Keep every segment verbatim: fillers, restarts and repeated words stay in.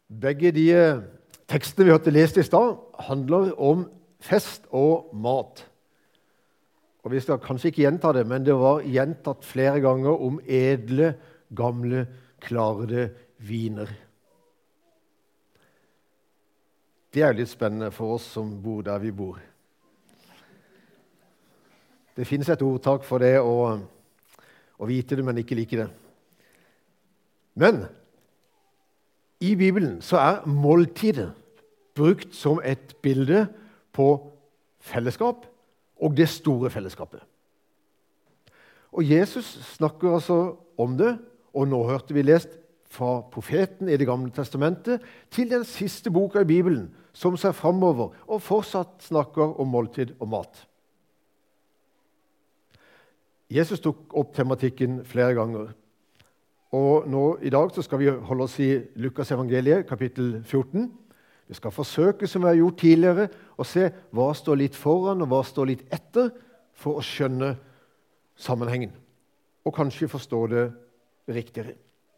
Begge de tekstene vi hørte lest i stad, handler om fest og mat. Og vi skal kanskje ikke gjenta det, men det var gjentatt flere ganger om edle, gamle, klarede viner. Det er jo litt spennende for oss som bor der vi bor. Det finnes et ordtak for det å, å vite det, men ikke like det. Men i Bibelen så er måltidet brukt som et bilde på fellesskap og det store fellesskapet. Og Jesus snakker altså om det, og nå hørte vi lest fra profeten i Det gamle testamentet til den siste boka i Bibelen, som ser fremover og fortsatt snakker om måltid og mat. Jesus tok opp tematikken flere ganger. Og nå i dag så skal vi holde oss i Lukas evangeliet, kapittel fjorten. Vi skal forsøke, som vi har gjort tidligere, å se hva står litt foran og hva står litt etter, for å skjønne sammenhengen, og kanskje forstå det riktigere.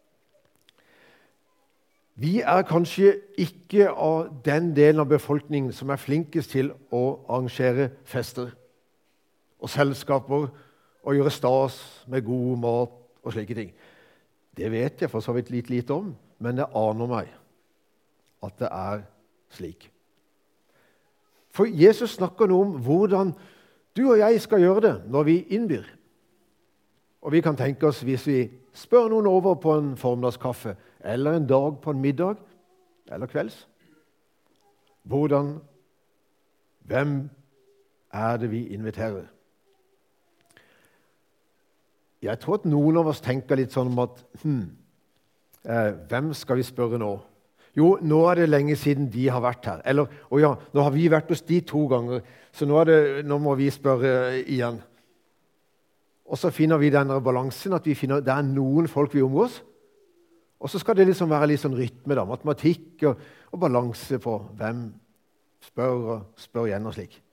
Vi er kanskje ikke av den delen av befolkningen som er flinkest til å arrangere fester og selskaper og gjøre stas med god mat og slike ting. Det vet jeg for så vidt litt lite om, men det aner meg at det er slik. For Jesus snakker nå om hvordan du og jeg skal gjøre det når vi innbyr. Og vi kan tenke oss, hvis vi spør noen over på en formiddagskaffe, eller en dag på en middag, eller kvelds, hvordan, hvem er det vi inviterer? Jeg tror at noen av oss tenker litt sånn om at hm, eh, hvem skal vi spørre nå? Jo, nå er det lenge siden de har vært her. Eller, å ja, nå har vi vært hos de to ganger, så nå, er det, nå må vi spørre igjen. Og så finner vi denne balansen, at vi finner, det er noen folk vi omgås, og så skal det liksom være litt sånn rytme, da, matematikk og, og balanse på hvem spør og spør igjen og slik.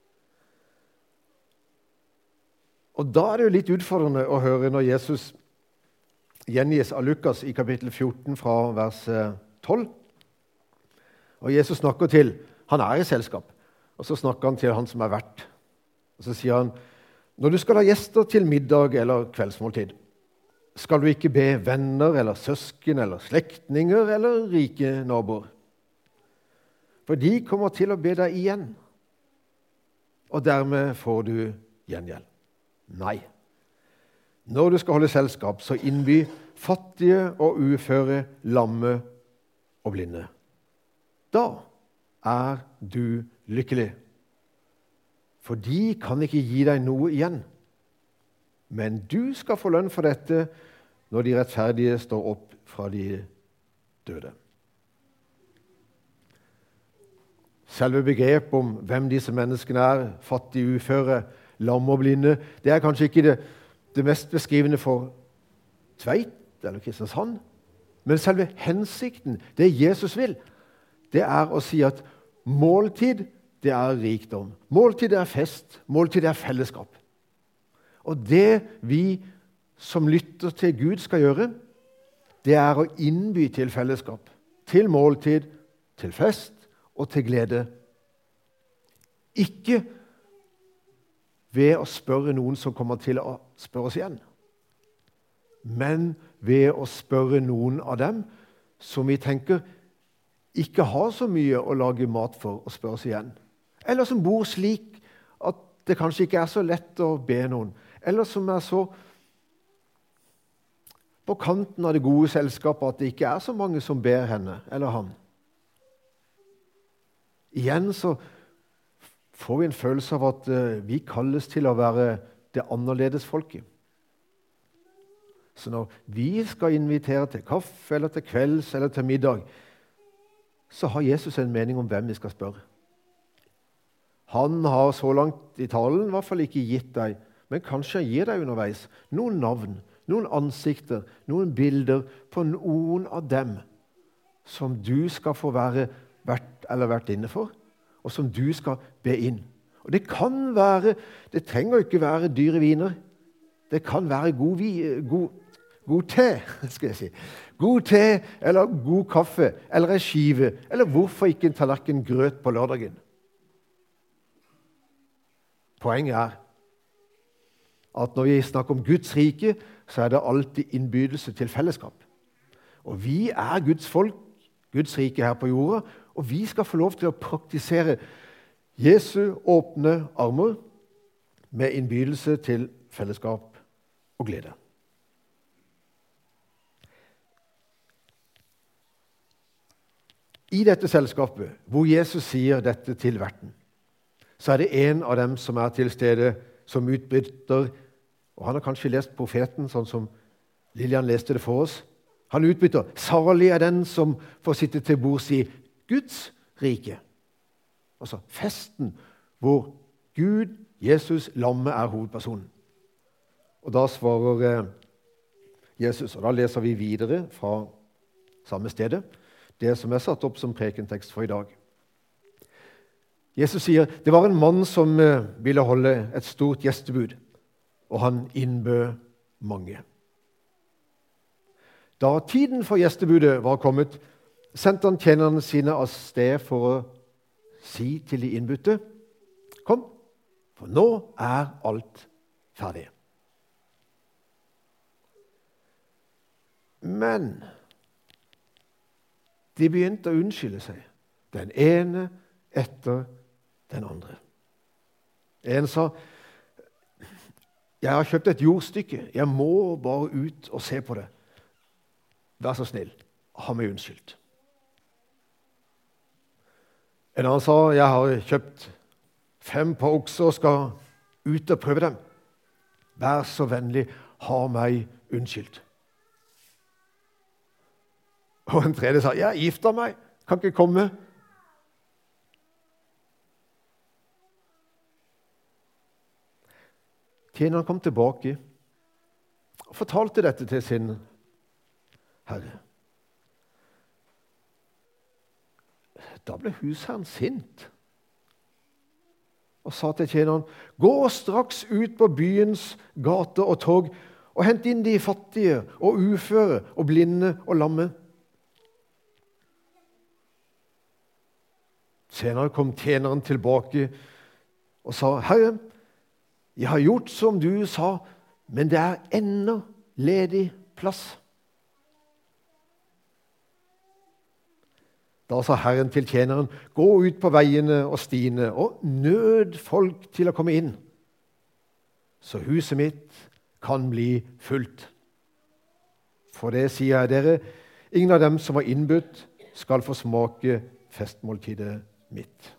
Og da er det jo litt utfordrende å høre når Jesus gjengis av Lukas i kapittel fjorten fra vers tolv. Og Jesus snakker til, han er i selskap, og så snakker han til han som er vert. Og så sier han, når du skal ha gjester til middag eller kveldsmåltid, skal du ikke be venner eller søsken eller slektninger eller rike naboer. For de kommer til å be deg igjen, og dermed får du gjengjeld. Nei. Når du skal holde selskap, så innby fattige og uføre, lamme og blinde. Da er du lykkelig. For de kan ikke gi deg noe igjen. Men du skal få lønn for dette når de rettferdige står opp fra de døde. Selve begrepet om hvem disse menneskene er, fattige, uføre, lamme og blinde, det er kanskje ikke det, det mest beskrivende for Tveit eller Kristiansand, men selve hensikten, det Jesus vil, det er å si at måltid, det er rikdom. Måltid er fest, måltid er fellesskap. Og det vi som lytter til Gud skal gjøre, det er å innby til fellesskap, til måltid, til fest og til glede. Ikke ved å spørre noen som kommer til å spørre oss igjen, men ved å spørre noen av dem som vi tenker ikke har så mye å lage mat for å spørre oss igjen, eller som bor slik at det kanskje ikke er så lett å be noen, eller som er så på kanten av det gode selskapet at det ikke er så mange som ber henne eller han. Igjen så får vi en følelse av at uh, vi kalles til å være det annerledes folket. Så når vi skal invitere til kaffe, eller til kvelds, eller til middag, så har Jesus en mening om hvem vi skal spørre. Han har så langt i talen i hvert fall ikke gitt deg, men kanskje han gir deg underveis noen navn, noen ansikter, noen bilder på noen av dem som du skal få være vert eller vært inne for, og som du skal be inn. Og det kan være, det trenger ikke være dyre viner. Det kan være god, god god te, skal jeg si. God te, eller god kaffe, eller en skive, eller hvorfor ikke en tallerken grøt på lørdagen? Poenget er at når vi snakker om Guds rike, så er det alltid innbydelse til fellesskap. Og vi er Guds folk, Guds rike her på jorda, og vi skal få lov til å praktisere Jesu åpne armer med innbydelse til fellesskap og glede. I dette selskapet, hvor Jesus sier dette til verten, så er det en av dem som er til stede, som utbryter, og han har kanskje lest profeten, sånn som Lilian leste det for oss. Han utbryter, salig er den som får sitte til bords i Guds rike. Altså festen hvor Gud, Jesus, lammet er hovedpersonen. Og da svarer eh, Jesus, og da leser vi videre fra samme stedet, det som er satt opp som prekentekst for i dag. Jesus sier, det var en mann som eh, ville holde et stort gjestebud, og han innbød mange. Da tiden for gjestebudet var kommet, sendte han tjenerne sine av sted for å si til de innbudte, kom, for nå er alt ferdig. Men de begynte å unnskylde seg, den ene etter den andre. En sa, jeg har kjøpt et jordstykke, jeg må bare ut og se på det. Vær så snill, ha meg unnskyldt. En annen sa, jeg har kjøpt fem par okser og skal ut og prøve dem. Vær så vennlig, ha meg unnskyldt. Og en tredje sa, jeg gifter meg, kan ikke komme. Tjeneren kom tilbake og fortalte dette til sin herre. Da ble husherren sint og sa til tjeneren, gå straks ut på byens gater og tog og hent inn de fattige og uføre og blinde og lamme. Senere kom tjeneren tilbake og sa, herre, jeg har gjort som du sa, men det er ennå ledig plass. Da sa Herren til tjeneren, gå ut på veiene og stiene og nød folk til å komme inn, så huset mitt kan bli fullt. For det sier jeg dere, ingen av dem som var innbudt skal få smake festmåltidet mitt.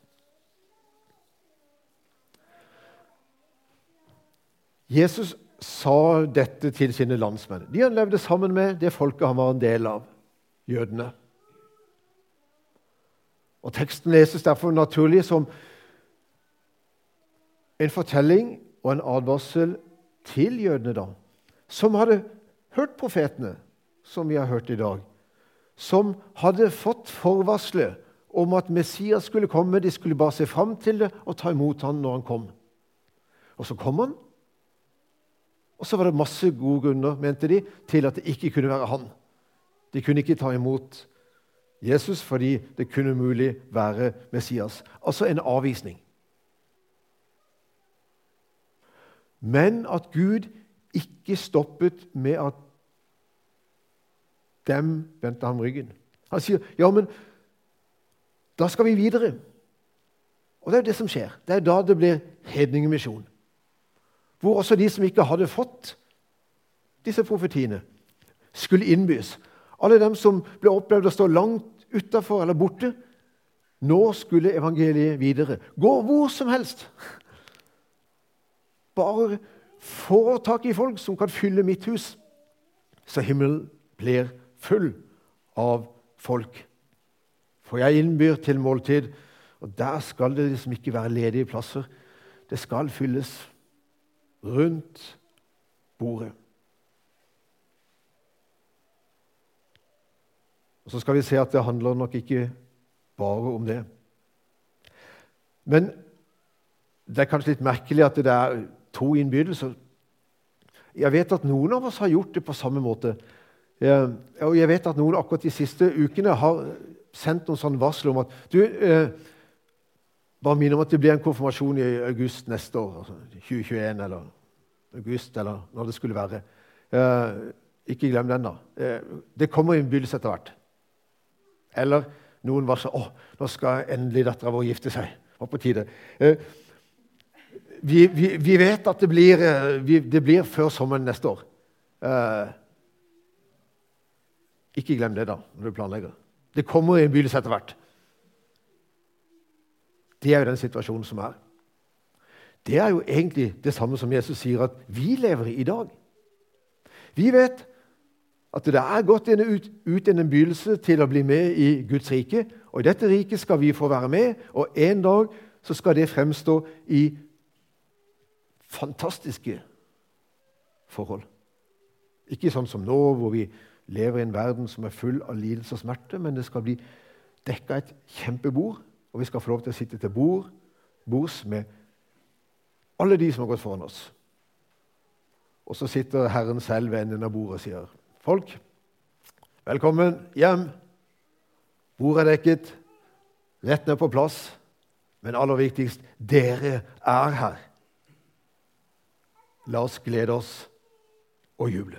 Jesus sa dette til sine landsmenn. De han levde sammen med, det folket han var en del av, jødene. Og teksten leses derfor naturlig som en fortelling og en advarsel til jødene da, som hadde hørt profetene, som vi har hørt i dag, som hadde fått forvarslet om at Messias skulle komme, de skulle bare se frem til det og ta imot han når han kom. Og så kom han, og så var det masse gode grunner, mente de, til at det ikke kunne være han. De kunne ikke ta imot Jesus fordi det kunne mulig være Messias. Altså en avvisning. Men at Gud ikke stoppet med at dem vendte ham ryggen. Han sier, ja, men da skal vi videre. Og det er jo det som skjer. Det er da det blir hedningemisjon. Hvor også de som ikke hadde fått disse profetiene, skulle innbys. Alle dem som ble opplevd å stå langt utenfor eller borte, nå skulle evangeliet videre. Gå hvor som helst. Bare få tak i folk som kan fylle mitt hus, så himmelen blir full av folk. For jeg innbyr til måltid, og der skal det liksom ikke være ledige plasser. Det skal fylles rundt bordet. Og så skal vi se at det handler nok ikke bare om det. Men det er kanskje litt merkelig at det er to innbydelser. Jeg vet at noen av oss har gjort det på samme måte. Eh, og jeg vet at noen akkurat de siste ukene har sendt noen sånn varsel om at du, eh, bare minner om at det blir en konfirmasjon i august neste år, altså tjue tjueen eller august, eller når det skulle være. Eh, ikke glem den da. Eh, det kommer i en begynnelse etter hvert. Eller noen varsler, åh, nå skal endelig datteren vår gifte seg. Hva på tide. Eh, vi, vi, vi vet at det blir, vi, det blir før sommeren neste år. Eh, ikke glem det da, når du planlegger. Det kommer i en begynnelse etter hvert. Det er jo den situasjonen som er. Det er jo egentlig det samme som Jesus sier at vi lever i i dag. Vi vet at det er gått ut, ut en begynnelse til å bli med i Guds rike, og i dette riket skal vi få være med, og en dag så skal det fremstå i fantastiske forhold. Ikke sånn som nå, hvor vi lever i en verden som er full av lidelse og smerte, men det skal bli dekket et kjempebord, og vi skal få lov til å sitte til bord, bords med alle de som har gått foran oss. Og så sitter Herren selv ved enden av bordet og sier, folk, velkommen hjem. Bordet er dekket, retten er på plass, men aller viktigst, dere er her. La oss glede oss og juble.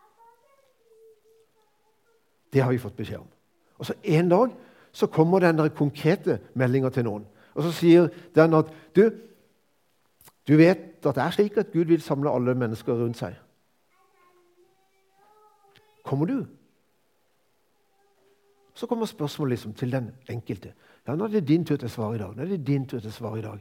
Det har vi fått beskjed om. Og så en dag så kommer den der konkrete meldingen til noen. Og så sier den at du, du vet at det er slik at Gud vil samle alle mennesker rundt seg. Kommer du? Så kommer spørsmålet liksom til den enkelte. Ja, nå er det din tur til å svare i dag. Nå er det din tur til å svare i dag.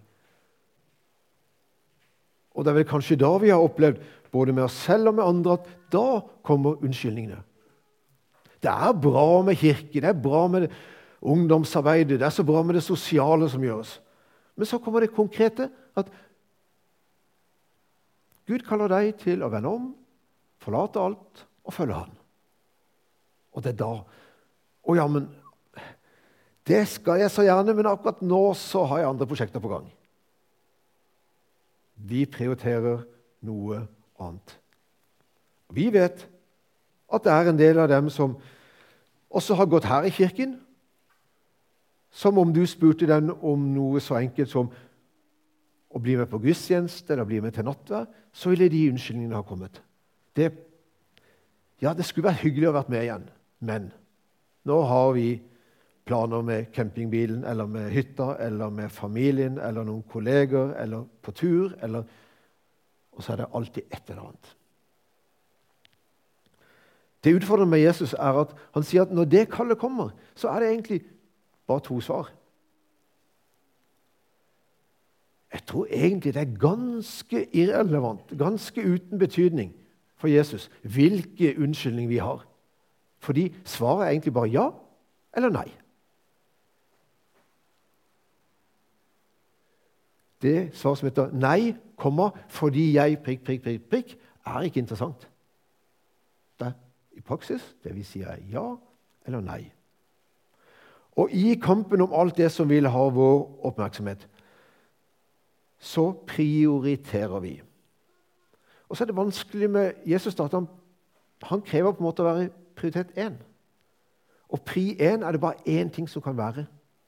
Og det er vel kanskje da vi har opplevd, både med oss selv og med andre, at da kommer unnskyldningene. Det er bra med kirke, det er bra med ungdomsarbeidet, det er så bra med det sosiale som gjøres. Men så kommer det konkrete, at Gud kaller deg til å vende om, forlate alt og følge han. Og det er da, å ja, men det skal jeg så gjerne, men akkurat nå så har jeg andre prosjekter på gang. Vi prioriterer noe annet. Vi vet at det er en del av dem som også har gått her i kirken, som om du spurte dem om noe så enkelt som å bli med på gudstjeneste eller bli med til nattverd, så ville de unnskyldningene ha kommet. Det, ja, det skulle vært hyggelig å vært med igjen, men nå har vi planer med campingbilen, eller med hytta, eller med familien, eller noen kolleger, eller på tur, eller, og så er det alltid et eller annet. Det utfordrende med Jesus er at han sier at når det kallet kommer, så er det egentlig bare to svar. Jeg tror egentlig det er ganske irrelevant, ganske uten betydning for Jesus, hvilke unnskyldning vi har. Fordi svaret er egentlig bare ja eller nei. Det svar som heter nei, komma, fordi jeg prikk, prikk, prikk, prikk, er ikke interessant. Det er i praksis det vi sier er ja eller nei. Og i kampen om alt det som vil ha vår oppmerksomhet, så prioriterer vi. Og så er det vanskelig med Jesus at han, han krever på en måte å være prioritet én. Og pri én er det bare én ting som kan være.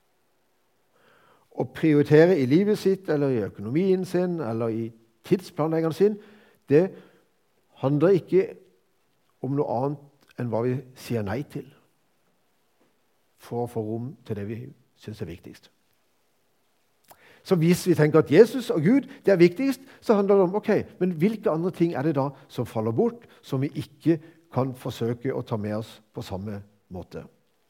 Å prioritere i livet sitt, eller i økonomien sin, eller i tidsplanleggeren sin, det handler ikke om noe annet enn hva vi sier nei til, for å få rom til det vi synes er viktigst. Så hvis vi tenker at Jesus og Gud det er viktigst, så handler det om, ok, men hvilke andre ting er det da som faller bort, som vi ikke kan forsøke å ta med oss på samme måte?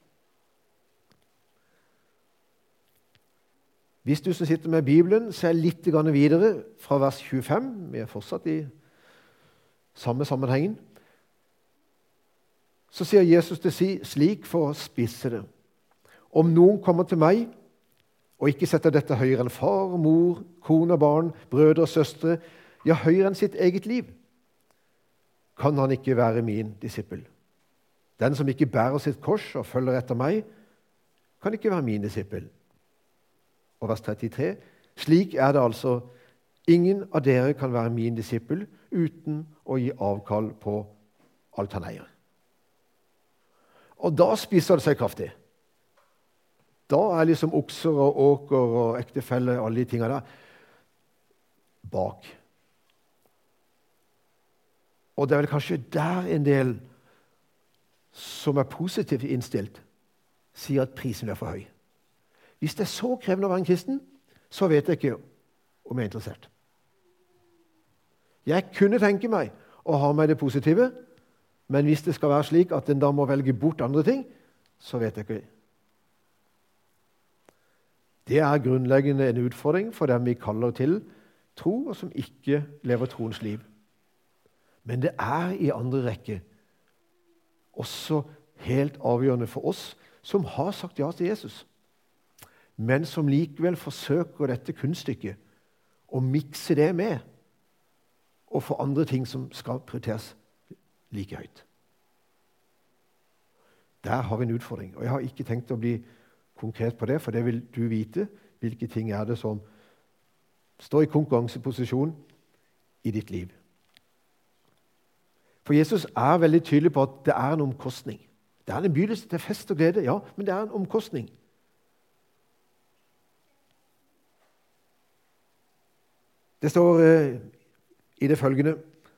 Hvis du som sitter med Bibelen, ser litt videre fra vers tjuefem, vi er fortsatt i samme sammenhengen, så sier Jesus det slik for å spisse det. Om noen kommer til meg, og ikke setter dette høyere enn far, mor, kone, barn, brødre og søstre, ja, høyere enn sitt eget liv, kan han ikke være min disippel. Den som ikke bærer sitt kors og følger etter meg, kan ikke være min disippel. Og vers trettitre, slik er det altså, ingen av dere kan være min disippel uten å gi avkall på alt han eier. Og da spiser det seg kraftig. Da er liksom okser og åker og ektefelle og alle de tingene der bak. Og det er vel kanskje der en del som er positivt innstilt, sier at prisen er for høy. Hvis det er så krevende å være en kristen, så vet jeg ikke om jeg er interessert. Jeg kunne tenke meg å ha med det positive, men hvis det skal være slik at en da må velge bort andre ting, så vet jeg ikke. Det er grunnleggende en utfordring for dem vi kaller til tro, og som ikke lever troens liv. Men det er i andre rekke også helt avgjørende for oss som har sagt ja til Jesus, men som likevel forsøker dette kunststykket å mikse det med og få andre ting som skal prioriteres like høyt. Der har vi en utfordring, og jeg har ikke tenkt å bli konkret på det, for det vil du vite hvilke ting er det som står i konkurranseposisjon i ditt liv. For Jesus er veldig tydelig på at det er en omkostning. Det er en begynnelse til fest og glede, ja, men det er en omkostning. Det står eh, i det følgende: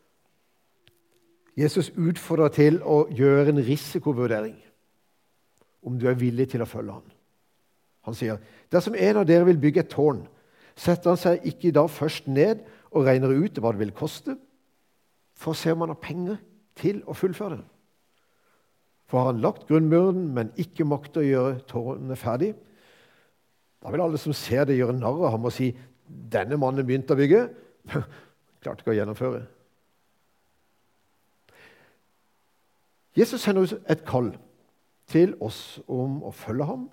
Jesus utfordrer til å gjøre en risikovurdering om du er villig til å følge ham. Han sier, dersom en av dere vil bygge et tårn, setter han seg ikke da først ned og regner ut hva det vil koste, for å se om han har penger til å fullføre det. For har han lagt grunnmuren, men ikke makter å gjøre tårnet ferdig, da vil alle som ser det gjøre narr av ham og si, denne mannen begynte å bygge, klarte ikke å gjennomføre. Jesus sender oss et kall til oss om å følge ham,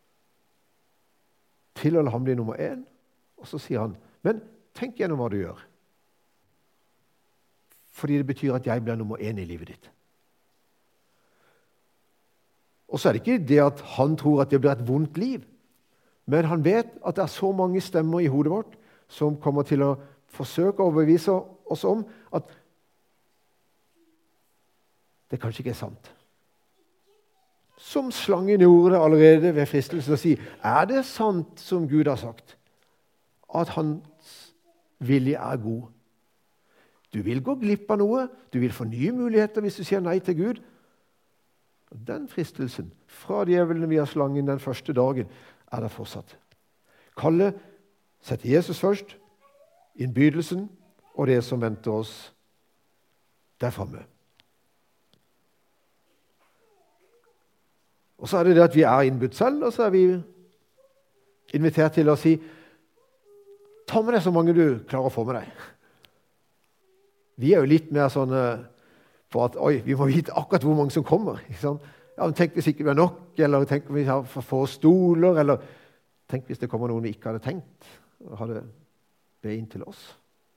til å la ham bli nummer én, og så sier han, men tenk gjennom hva du gjør. Fordi det betyr at jeg blir nummer én i livet ditt. Og så er det ikke det at han tror at det blir et vondt liv, men han vet at det er så mange stemmer i hodet vårt som kommer til å forsøke å overbevise oss om at det kanskje ikke er sant. Som slangen gjorde det allerede ved fristelsen å si, er det sant som Gud har sagt, at hans vilje er god? Du vil gå glipp av noe, du vil få nye muligheter hvis du sier nei til Gud. Den fristelsen fra djevelen via slangen den første dagen er det fortsatt. Kalle setter Jesus først, innbydelsen og det som venter oss der fremme. Og så er det det at vi er innbudt selv, og så er vi invitert til å si, ta med deg så mange du klarer å få med deg. Vi er jo litt mer sånn på at oi, vi må vite akkurat hvor mange som kommer. Ikke sant? Ja, men tenk hvis ikke det er nok, eller tenk hvis vi har for få stoler, eller tenk hvis det kommer noen vi ikke hadde tenkt, og hadde be inn til oss.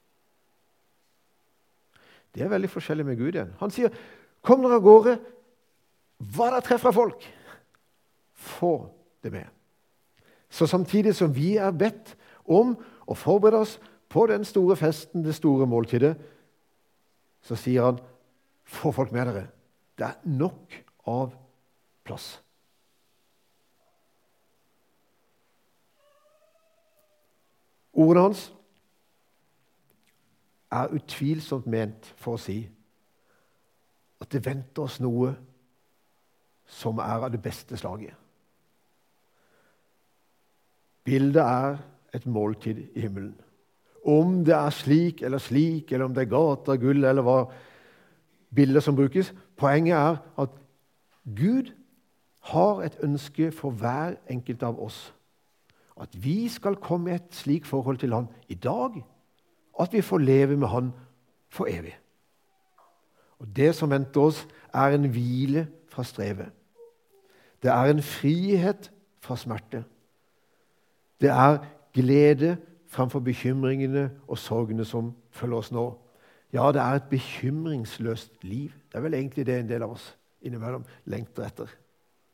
Det er veldig forskjellig med Gud igjen. Han sier, kom dere av gårde, hva der treffer folk? Få det med. Så samtidig som vi er bedt om å forberede oss på den store festen, det store måltidet, så sier han, få folk med dere. Det er nok av plass. Ordene hans er utvilsomt ment for å si at det venter oss noe som er av det beste slaget. Bildet er et måltid i himmelen. Om det er slik eller slik, eller om det er gater, gull, eller hva bilder som brukes. Poenget er at Gud har et ønske for hver enkelt av oss. At vi skal komme i et slik forhold til han i dag, at vi får leve med han for evig. Og det som venter oss er en hvile fra strevet. Det er en frihet fra smerte. Det er glede fremfor bekymringene og sorgene som følger oss nå. Ja, det er et bekymringsløst liv. Det er vel egentlig det en del av oss innimellom lengter etter.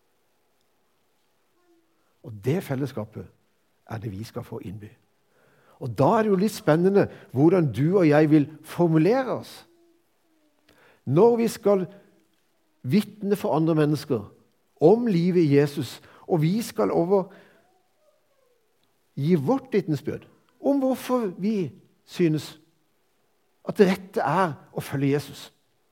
Og det fellesskapet er det vi skal få innby. Og da er det jo litt spennende hvordan du og jeg vil formulere oss. Når vi skal vitne for andre mennesker om livet i Jesus, og vi skal over gi vårt vitnesbyrd om hvorfor vi synes at det rette er å følge Jesus.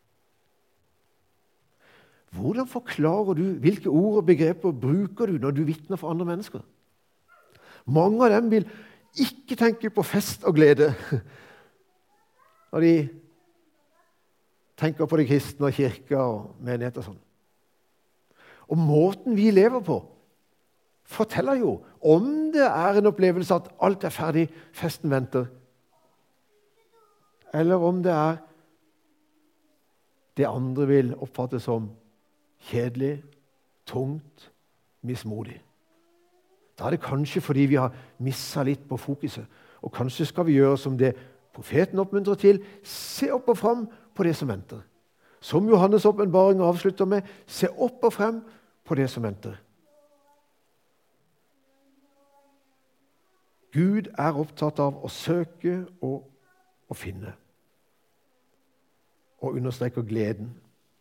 Hvordan forklarer du, hvilke ord og begreper bruker du når du vitner for andre mennesker? Mange av dem vil ikke tenke på fest og glede når de tenker på det kristne og kirka og menighet og sånn. Og måten vi lever på forteller jo om det er en opplevelse at alt er ferdig, festen venter, eller om det er det andre vil oppfatte som kjedelig, tungt, mismodig. Da er det kanskje fordi vi har misset litt på fokuset, og kanskje skal vi gjøre som det profeten oppmuntrer til, se opp og frem på det som venter. Som Johannes' åpenbaring avslutter med, se opp og frem på det som venter. Gud er opptatt av å søke og å finne, og understreker gleden.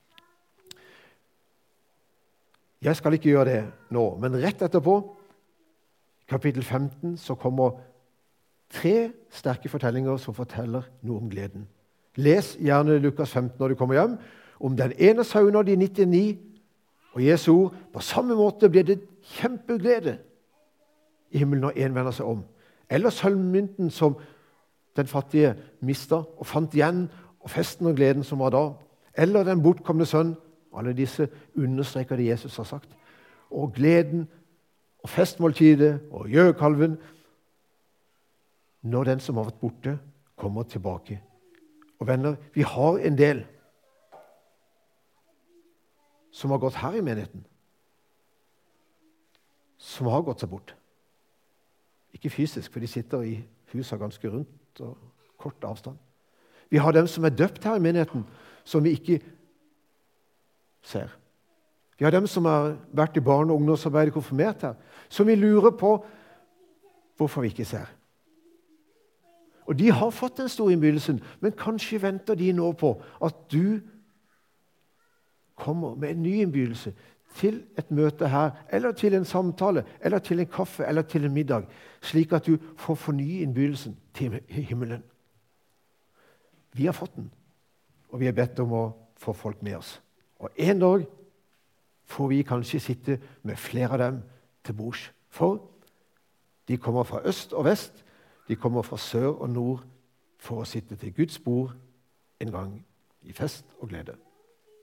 Jeg skal ikke gjøre det nå, men rett etterpå, kapittel femten, så kommer tre sterke fortellinger som forteller noe om gleden. Les gjerne Lukas femten når du kommer hjem, om den ene sauen av de nittini, og Jesu ord. På samme måte blir det kjempeglede i himmelen når en vender seg om. Eller sølvmynten som den fattige mistet og fant igjen, og festen og gleden som var da. Eller den bortkomne sønn. Alle disse understreker det Jesus har sagt. Og gleden og festmåltidet og gjøkalven når den som har vært borte, kommer tilbake. Og venner, vi har en del som har gått her i menigheten, som har gått seg bort. Ikke fysisk, for de sitter i huset ganske rundt og kort avstand. Vi har dem som er døpt her i menigheten, som vi ikke ser. Vi har dem som har vært i barne- og ungdomsarbeidet konfirmert her, som vi lurer på hvorfor vi ikke ser. Og de har fått den store innbydelsen, men kanskje venter de nå på at du kommer med en ny innbydelse til et møte her, eller til en samtale, eller til en kaffe, eller til en middag, slik at du får fornye innbydelsen til himmelen. Vi har fått den, og vi er bedt om å få folk med oss. Og en dag får vi kanskje sitte med flere av dem til bords, for de kommer fra øst og vest, de kommer fra sør og nord for å sitte til Guds bord en gang i fest og glede.